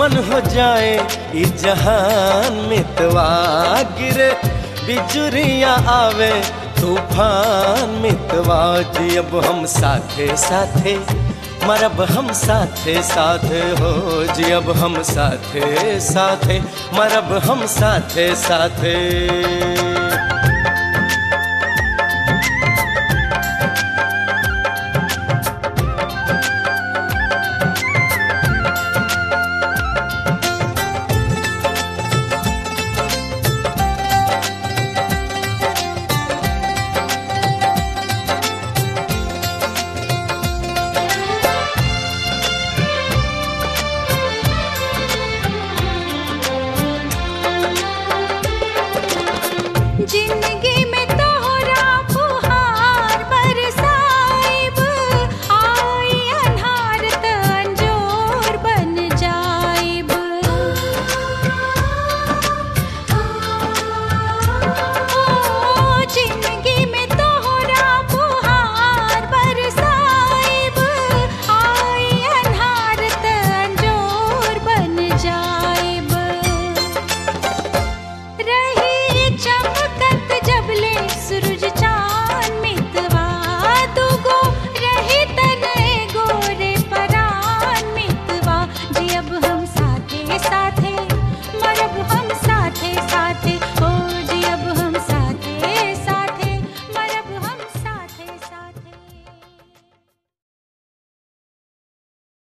दुश्मन हो जाए ई जहान मितवा गिरे बिजुरिया आवे तूफान मितवा जी अब हम साथे साथे मरब हम साथे साथे हो जी अब हम साथे साथे मरब हम साथे साथे।